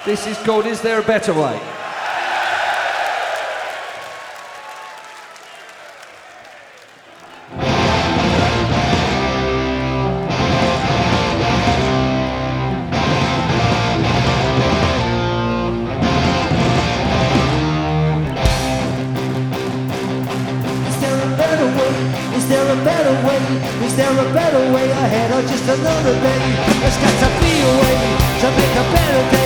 This is called Is There a Better Way? Is there a better way? Is there a better way ahead, or just another day? There's got to be a way to make a better day.